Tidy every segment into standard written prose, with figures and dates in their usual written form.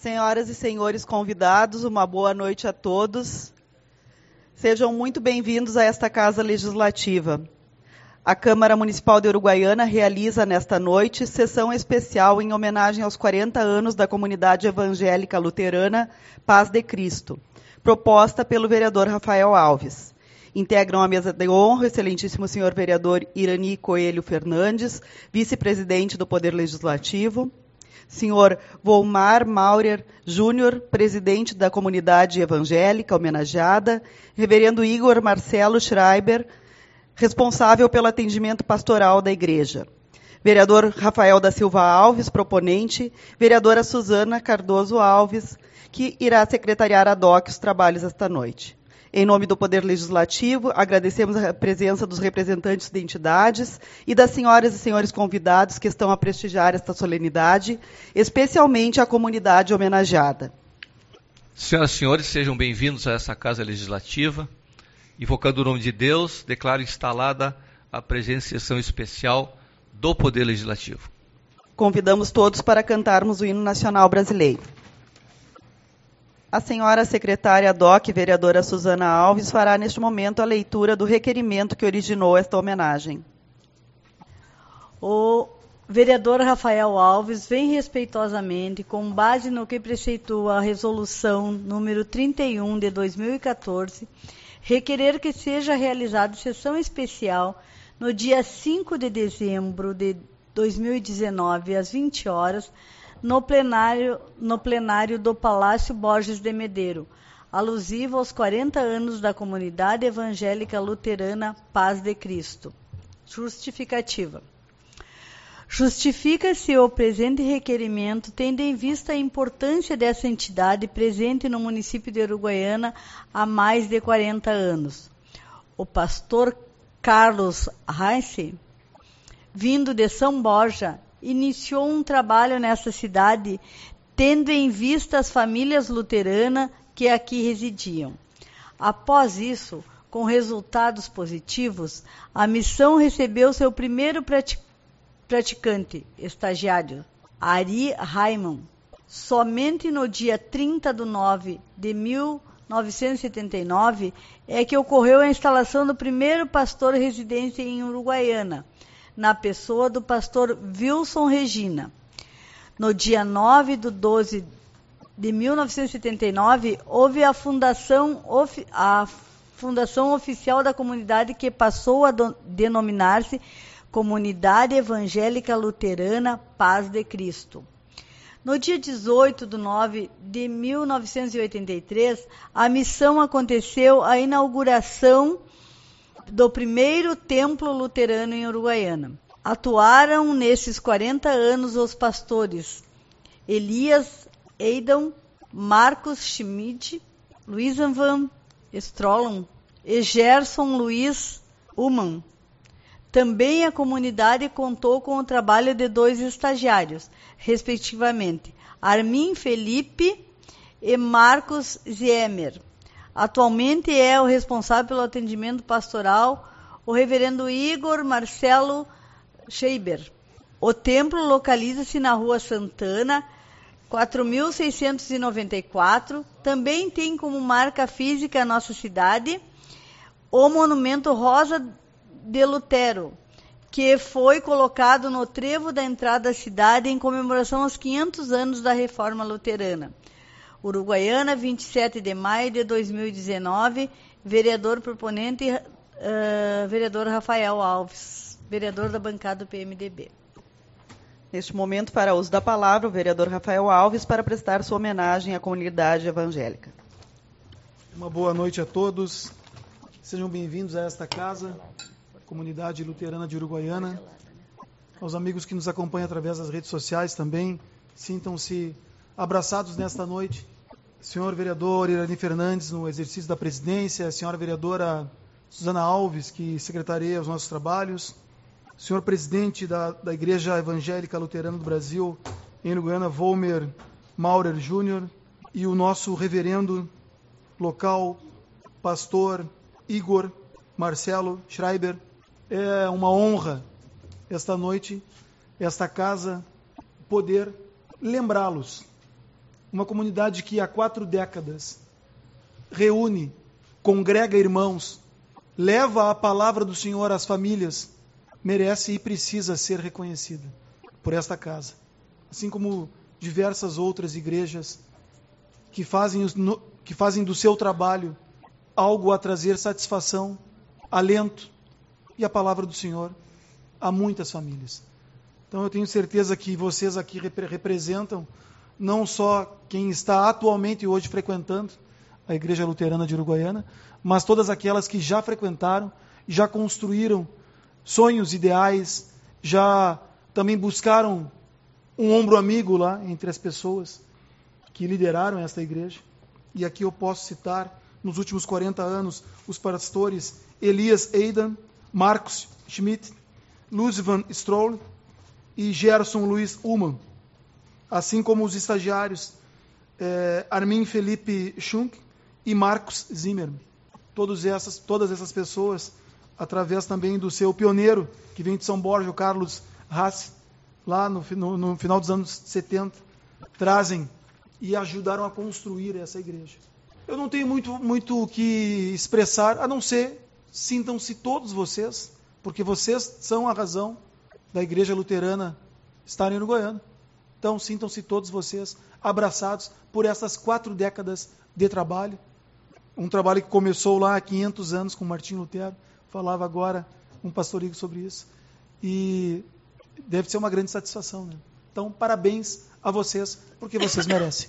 Senhoras e senhores convidados, uma boa noite a todos. Sejam muito bem-vindos a esta Casa Legislativa. A Câmara Municipal de Uruguaiana realiza nesta noite sessão especial em homenagem aos 40 anos da Comunidade Evangélica Luterana Paz de Cristo, proposta pelo vereador Rafael Alves. Integram a mesa de honra o excelentíssimo senhor vereador Irani Coelho Fernandes, vice-presidente do Poder Legislativo, senhor Volmar Maurer Júnior, presidente da Comunidade Evangélica homenageada, reverendo Igor Marcelo Schreiber, responsável pelo atendimento pastoral da Igreja, vereador Rafael da Silva Alves, proponente, vereadora Suzana Cardoso Alves, que irá secretariar ad hoc os trabalhos esta noite. Em nome do Poder Legislativo, agradecemos a presença dos representantes de entidades e das senhoras e senhores convidados que estão a prestigiar esta solenidade, especialmente a comunidade homenageada. Senhoras e senhores, sejam bem-vindos a essa Casa Legislativa. Invocando o nome de Deus, declaro instalada a presente sessão especial do Poder Legislativo. Convidamos todos para cantarmos o hino nacional brasileiro. A senhora secretária ad hoc, vereadora Suzana Alves, fará neste momento a leitura do requerimento que originou esta homenagem. O vereador Rafael Alves vem respeitosamente, com base no que preceitua a resolução número 31 de 2014, requerer que seja realizada sessão especial no dia 5 de dezembro de 2019, às 20 horas, no plenário do Palácio Borges de Medeiros, alusivo aos 40 anos da Comunidade Evangélica Luterana Paz de Cristo. Justificativa. Justifica-se o presente requerimento, tendo em vista a importância dessa entidade presente no município de Uruguaiana há mais de 40 anos. O pastor Carlos Reis, vindo de São Borja, iniciou um trabalho nessa cidade, tendo em vista as famílias luteranas que aqui residiam. Após isso, com resultados positivos, a missão recebeu seu primeiro praticante, estagiário, Ari Raimon. Somente no dia 30 de 9 de 1979 é que ocorreu a instalação do primeiro pastor residente em Uruguaiana, na pessoa do pastor Wilson Regina. No dia 9 de 12 de 1979, houve a fundação oficial da comunidade, que passou a denominar-se Comunidade Evangélica Luterana Paz de Cristo. No dia 18 de 9 de 1983, a missão aconteceu a inauguração do primeiro templo luterano em Uruguaiana. Atuaram nesses 40 anos os pastores Elias Eidon, Marcos Schmidt, Luiz Van Strollum e Gerson Luiz Uman. Também a comunidade contou com o trabalho de 2 estagiários, respectivamente, Armin Felipe e Marcos Ziemer. Atualmente é o responsável pelo atendimento pastoral, o reverendo Igor Marcelo Schreiber. O templo localiza-se na Rua Santana, 4.694. Também tem como marca física a nossa cidade o monumento Rosa de Lutero, que foi colocado no trevo da entrada da cidade em comemoração aos 500 anos da Reforma Luterana. Uruguaiana, 27 de maio de 2019, vereador proponente, vereador Rafael Alves, vereador da bancada do PMDB. Neste momento, para uso da palavra, o vereador Rafael Alves, para prestar sua homenagem à comunidade evangélica. Uma boa noite a todos. Sejam bem-vindos a esta casa, Comunidade Luterana de Uruguaiana. Aos amigos que nos acompanham através das redes sociais também, sintam-se abraçados nesta noite. Senhor vereador Irani Fernandes, no exercício da presidência, a senhora vereadora Suzana Alves, que secretaria os nossos trabalhos, senhor presidente da Igreja Evangélica Luterana do Brasil, em Uruguaiana, Volmar Maurer Júnior, e o nosso reverendo local, pastor Igor Marcelo Schreiber. É uma honra esta noite, esta casa, poder lembrá-los uma comunidade que há 4 décadas reúne, congrega irmãos, leva a palavra do Senhor às famílias, merece e precisa ser reconhecida por esta casa. Assim como diversas outras igrejas que fazem do seu trabalho algo a trazer satisfação, alento e a palavra do Senhor a muitas famílias. Então eu tenho certeza que vocês aqui representam não só quem está atualmente hoje frequentando a Igreja Luterana de Uruguaiana, mas todas aquelas que já frequentaram, já construíram sonhos, ideais, já também buscaram um ombro amigo lá entre as pessoas que lideraram esta igreja. E aqui eu posso citar, nos últimos 40 anos, os pastores Elias Eidan, Marcos Schmidt, Luzvan Stroll e Gerson Luiz Ullmann, assim como os estagiários Armin Felipe Schunk e Marcos Zimmermann. Todas essas pessoas, através também do seu pioneiro, que vem de São Borja, o Carlos Haas, lá no final dos anos 70, trazem e ajudaram a construir essa igreja. Eu não tenho muito o que expressar, a não ser, sintam-se todos vocês, porque vocês são a razão da Igreja Luterana estar em Uruguaiana. Então, sintam-se todos vocês abraçados por essas 4 décadas de trabalho. Um trabalho que começou lá há 500 anos com Martim Lutero, falava agora um pastor Igor sobre isso. E deve ser uma grande satisfação, né? Então, parabéns a vocês, porque vocês merecem.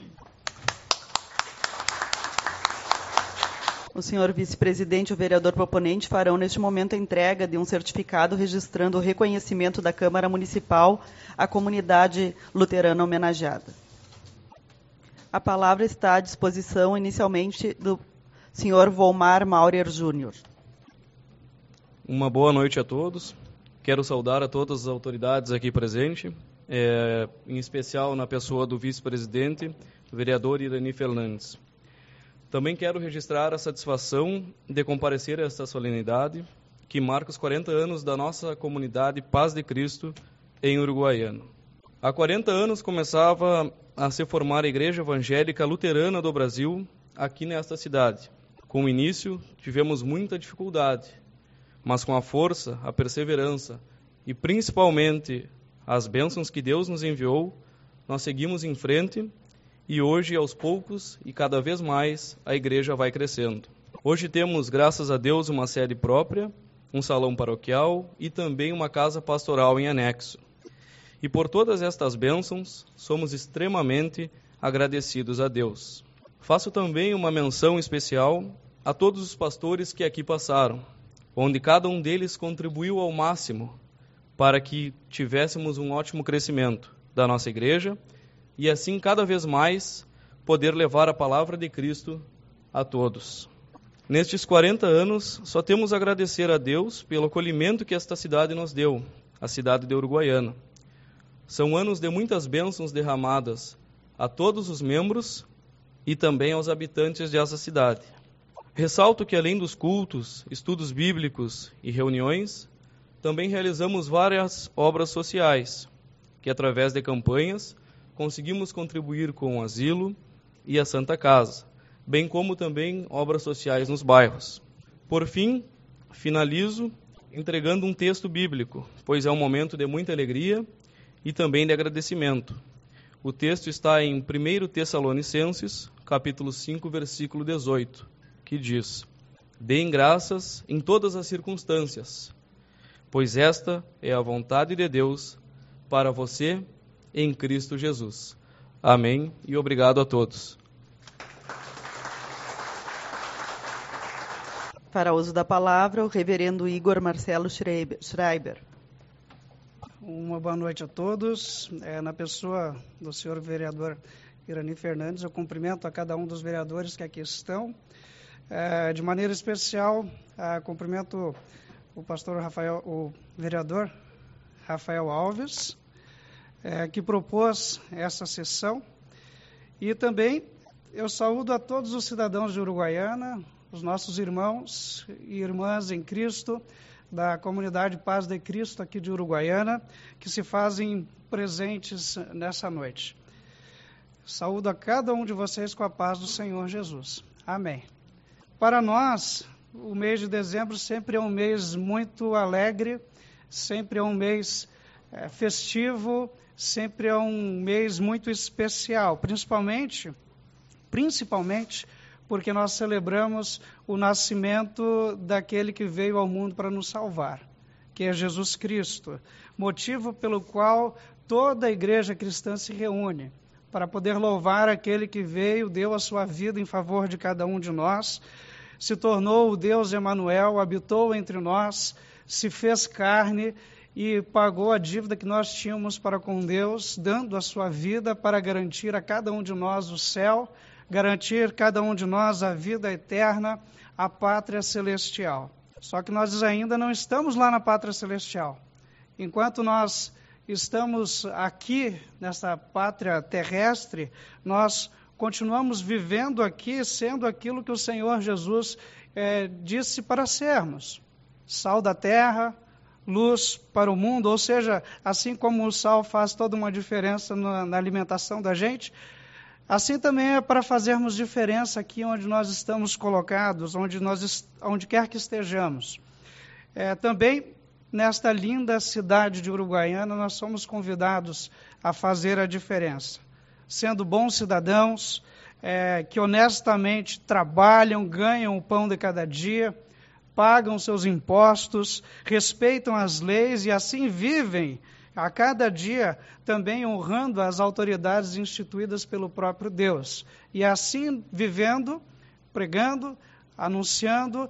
O senhor vice-presidente e o vereador proponente farão neste momento a entrega de um certificado registrando o reconhecimento da Câmara Municipal à comunidade luterana homenageada. A palavra está à disposição inicialmente do senhor Volmar Maurer Júnior. Uma boa noite a todos. Quero saudar a todas as autoridades aqui presentes, em especial na pessoa do vice-presidente, o vereador Irani Fernandes. Também quero registrar a satisfação de comparecer a esta solenidade, que marca os 40 anos da nossa comunidade Paz de Cristo em Uruguaiana. Há 40 anos começava a se formar a Igreja Evangélica Luterana do Brasil aqui nesta cidade. Com o início, tivemos muita dificuldade, mas com a força, a perseverança e principalmente as bênçãos que Deus nos enviou, nós seguimos em frente e hoje, aos poucos e cada vez mais, a igreja vai crescendo. Hoje temos, graças a Deus, uma sede própria, um salão paroquial e também uma casa pastoral em anexo. E por todas estas bênçãos, somos extremamente agradecidos a Deus. Faço também uma menção especial a todos os pastores que aqui passaram, onde cada um deles contribuiu ao máximo para que tivéssemos um ótimo crescimento da nossa igreja e assim cada vez mais poder levar a palavra de Cristo a todos. Nestes 40 anos, só temos a agradecer a Deus pelo acolhimento que esta cidade nos deu, a cidade de Uruguaiana. São anos de muitas bênçãos derramadas a todos os membros e também aos habitantes dessa cidade. Ressalto que, além dos cultos, estudos bíblicos e reuniões, também realizamos várias obras sociais, que através de campanhas conseguimos contribuir com o asilo e a Santa Casa, bem como também obras sociais nos bairros. Por fim, finalizo entregando um texto bíblico, pois é um momento de muita alegria e também de agradecimento. O texto está em 1 Tessalonicenses, capítulo 5, versículo 18, que diz: Deem graças em todas as circunstâncias, pois esta é a vontade de Deus para você em Cristo Jesus. Amém e obrigado a todos. Para uso da palavra, o reverendo Igor Marcelo Schreiber. Uma boa noite a todos. Na pessoa do senhor vereador Irani Fernandes, eu cumprimento a cada um dos vereadores que aqui estão. De maneira especial, cumprimento o pastor Rafael, o vereador Rafael Alves, que propôs essa sessão. E também eu saúdo a todos os cidadãos de Uruguaiana, os nossos irmãos e irmãs em Cristo, da comunidade Paz de Cristo aqui de Uruguaiana, que se fazem presentes nessa noite. Saúdo a cada um de vocês com a paz do Senhor Jesus. Amém. Para nós, o mês de dezembro sempre é um mês muito alegre, sempre é um mês festivo, sempre é um mês muito especial, principalmente porque nós celebramos o nascimento daquele que veio ao mundo para nos salvar, que é Jesus Cristo, motivo pelo qual toda a igreja cristã se reúne, para poder louvar aquele que veio, deu a sua vida em favor de cada um de nós, se tornou o Deus Emanuel, habitou entre nós, se fez carne e pagou a dívida que nós tínhamos para com Deus, dando a sua vida para garantir a cada um de nós o céu, garantir cada um de nós a vida eterna, a pátria celestial. Só que nós ainda não estamos lá na pátria celestial. Enquanto nós estamos aqui, nessa pátria terrestre, nós continuamos vivendo aqui, sendo aquilo que o Senhor Jesus disse para sermos. Sal da terra, luz para o mundo, ou seja, assim como o sal faz toda uma diferença na alimentação da gente, assim também é para fazermos diferença aqui onde nós estamos colocados, onde quer que estejamos. Também nesta linda cidade de Uruguaiana, nós somos convidados a fazer a diferença, sendo bons cidadãos, que honestamente trabalham, ganham o pão de cada dia, pagam seus impostos, respeitam as leis e assim vivem a cada dia também honrando as autoridades instituídas pelo próprio Deus. E assim vivendo, pregando, anunciando,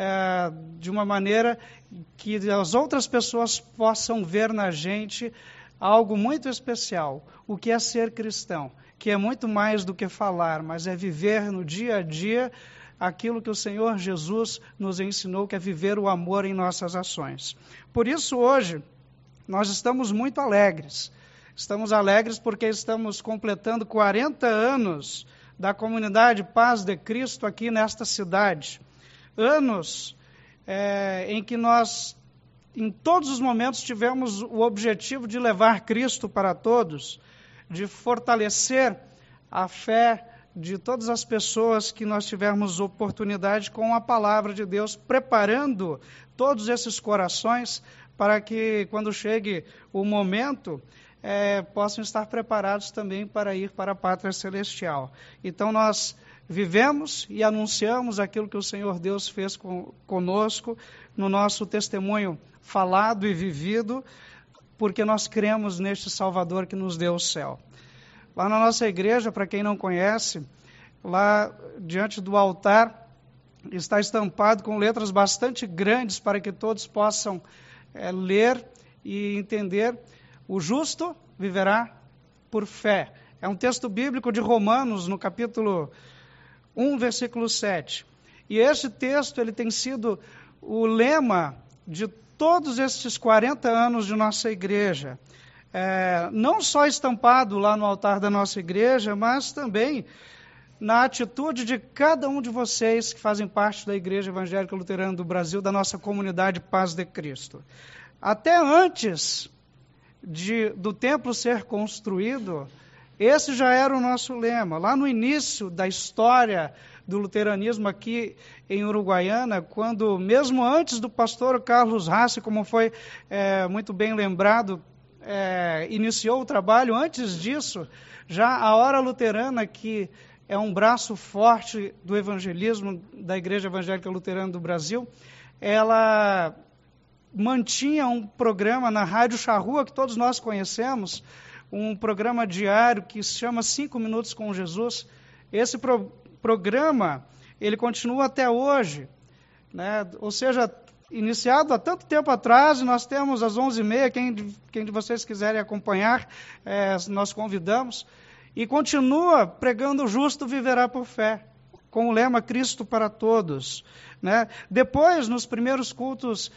de uma maneira que as outras pessoas possam ver na gente algo muito especial, o que é ser cristão, que é muito mais do que falar, mas é viver no dia a dia aquilo que o Senhor Jesus nos ensinou, que é viver o amor em nossas ações. Por isso, hoje, nós estamos muito alegres. Estamos alegres porque estamos completando 40 anos da comunidade Paz de Cristo aqui nesta cidade. Anos em que nós, em todos os momentos, tivemos o objetivo de levar Cristo para todos, de fortalecer a fé de todas as pessoas que nós tivermos oportunidade com a palavra de Deus, preparando todos esses corações para que, quando chegue o momento, possam estar preparados também para ir para a pátria celestial. Então, nós vivemos e anunciamos aquilo que o Senhor Deus fez conosco, no nosso testemunho falado e vivido, porque nós cremos neste Salvador que nos deu o céu. Lá na nossa igreja, para quem não conhece, lá diante do altar está estampado com letras bastante grandes para que todos possam ler e entender: o justo viverá por fé. É um texto bíblico de Romanos, no capítulo 1, versículo 7. E este texto ele tem sido o lema de todos estes 40 anos de nossa igreja. Não só estampado lá no altar da nossa igreja, mas também na atitude de cada um de vocês que fazem parte da Igreja Evangélica Luterana do Brasil, da nossa comunidade Paz de Cristo. Até antes do templo ser construído, esse já era o nosso lema. Lá no início da história do luteranismo aqui em Uruguaiana, quando, mesmo antes do pastor Carlos Rassi, como foi muito bem lembrado, iniciou o trabalho, antes disso, já a Hora Luterana, que é um braço forte do evangelismo da Igreja Evangélica Luterana do Brasil, ela mantinha um programa na Rádio Charrua, que todos nós conhecemos, um programa diário que se chama 5 Minutos com Jesus. Esse programa, ele continua até hoje, né? Ou seja, iniciado há tanto tempo atrás, nós temos às 11h30, quem de vocês quiserem acompanhar, nós convidamos, e continua pregando: o justo viverá por fé, com o lema Cristo para todos. Né? Depois, nos primeiros cultos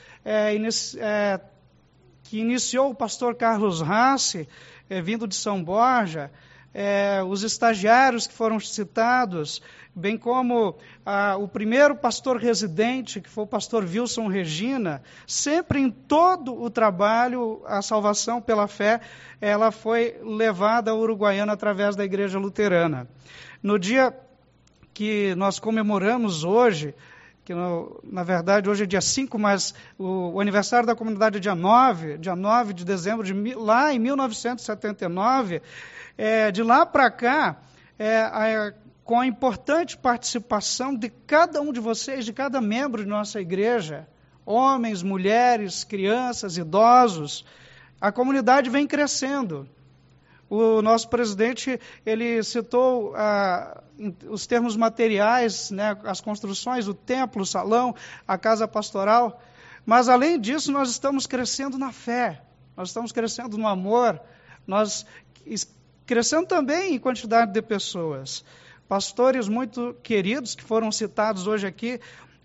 que iniciou o pastor Carlos Rassi, vindo de São Borja, os estagiários que foram citados, bem como o primeiro pastor residente, que foi o pastor Wilson Regina, sempre em todo o trabalho, a salvação pela fé, ela foi levada a Uruguaiana através da Igreja Luterana. No dia que nós comemoramos hoje, que na verdade hoje é dia 5, mas o aniversário da comunidade é dia 9 de dezembro, lá em 1979, de lá para cá, com a importante participação de cada um de vocês, de cada membro de nossa igreja, homens, mulheres, crianças, idosos, a comunidade vem crescendo. O nosso presidente, ele citou os termos materiais, né, as construções, o templo, o salão, a casa pastoral, mas além disso nós estamos crescendo na fé, nós estamos crescendo no amor, nós crescendo também em quantidade de pessoas. Pastores muito queridos que foram citados hoje aqui,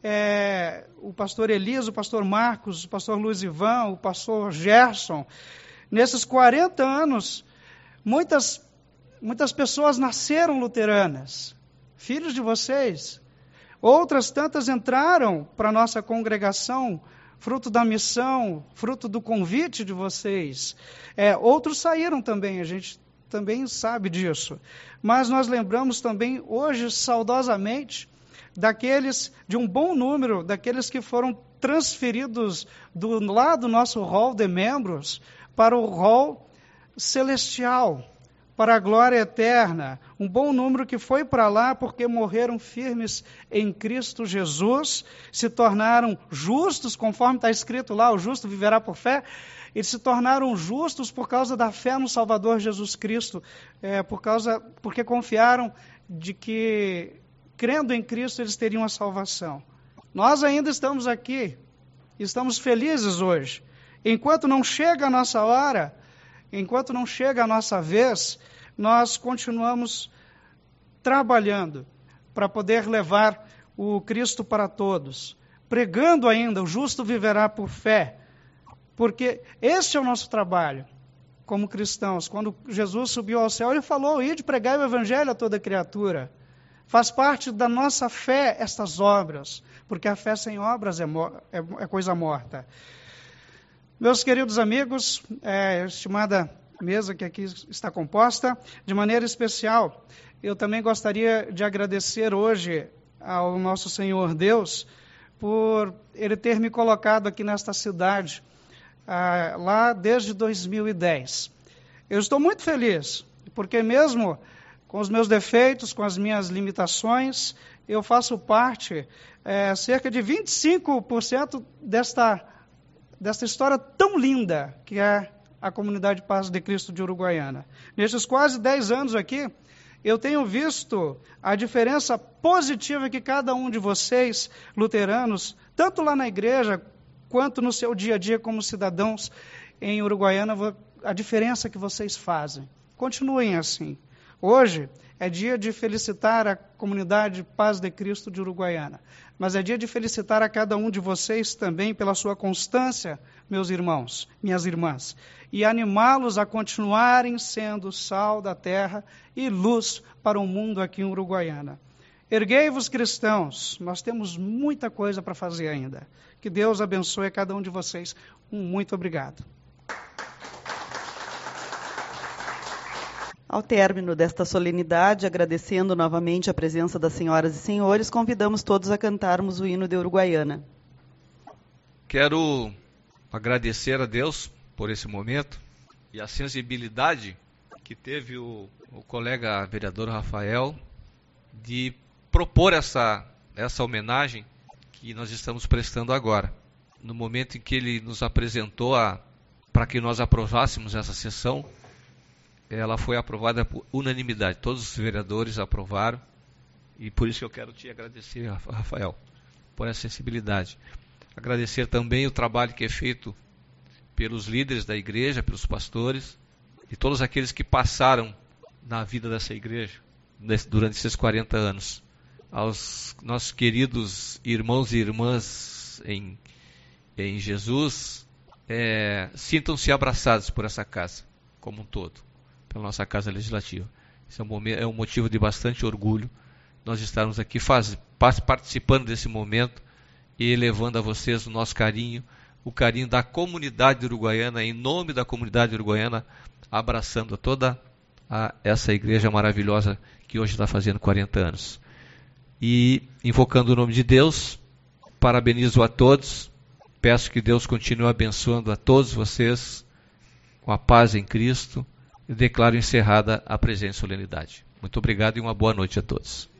o pastor Elias, o pastor Marcos, o pastor Luiz Ivan, o pastor Gerson. Nesses 40 anos, muitas pessoas nasceram luteranas, filhos de vocês. Outras tantas entraram para a nossa congregação, fruto da missão, fruto do convite de vocês. Outros saíram também, a gente também sabe disso. Mas nós lembramos também hoje, saudosamente, de um bom número, daqueles que foram transferidos do nosso rol de membros para o rol celestial, para a glória eterna. Um bom número que foi para lá porque morreram firmes em Cristo Jesus, se tornaram justos, conforme está escrito lá, o justo viverá por fé. Eles se tornaram justos por causa da fé no Salvador Jesus Cristo, porque confiaram de que, crendo em Cristo, eles teriam a salvação. Nós ainda estamos aqui, estamos felizes hoje. Enquanto não chega a nossa hora, enquanto não chega a nossa vez, nós continuamos trabalhando para poder levar o Cristo para todos, pregando ainda, o justo viverá por fé, porque este é o nosso trabalho como cristãos. Quando Jesus subiu ao céu, ele falou: ide pregai o evangelho a toda criatura. Faz parte da nossa fé estas obras, porque a fé sem obras é coisa morta. Meus queridos amigos, estimada mesa que aqui está composta, de maneira especial, eu também gostaria de agradecer hoje ao nosso Senhor Deus por Ele ter me colocado aqui nesta cidade, lá desde 2010. Eu estou muito feliz, porque mesmo com os meus defeitos, com as minhas limitações, eu faço parte, cerca de 25% desta história tão linda que é a Comunidade Paz de Cristo de Uruguaiana. Nesses quase 10 anos aqui, eu tenho visto a diferença positiva que cada um de vocês, luteranos, tanto lá na igreja, quanto no seu dia a dia como cidadãos em Uruguaiana, a diferença que vocês fazem. Continuem assim. Hoje é dia de felicitar a Comunidade Paz de Cristo de Uruguaiana, mas é dia de felicitar a cada um de vocês também pela sua constância, meus irmãos, minhas irmãs, e animá-los a continuarem sendo sal da terra e luz para o mundo aqui em Uruguaiana. Erguei-vos, cristãos, nós temos muita coisa para fazer ainda. Que Deus abençoe a cada um de vocês. Muito obrigado. Ao término desta solenidade, agradecendo novamente a presença das senhoras e senhores, convidamos todos a cantarmos o hino de Uruguaiana. Quero agradecer a Deus por esse momento e a sensibilidade que teve o colega vereador Rafael de propor essa homenagem que nós estamos prestando agora. No momento em que ele nos apresentou para que nós aprovássemos essa sessão, ela foi aprovada por unanimidade. Todos os vereadores aprovaram, e por isso eu quero te agradecer, Rafael, por essa sensibilidade. Agradecer também o trabalho que é feito pelos líderes da igreja, pelos pastores, e todos aqueles que passaram na vida dessa igreja durante esses 40 anos. Aos nossos queridos irmãos e irmãs em Jesus, sintam-se abraçados por essa casa, como um todo, pela nossa Casa Legislativa. Esse é um motivo de bastante orgulho nós estarmos aqui participando desse momento e elevando a vocês o nosso carinho, o carinho da comunidade uruguaiana, em nome da comunidade uruguaiana, abraçando toda essa igreja maravilhosa que hoje está fazendo 40 anos. E, invocando o nome de Deus, parabenizo a todos, peço que Deus continue abençoando a todos vocês com a paz em Cristo e declaro encerrada a presente solenidade. Muito obrigado e uma boa noite a todos.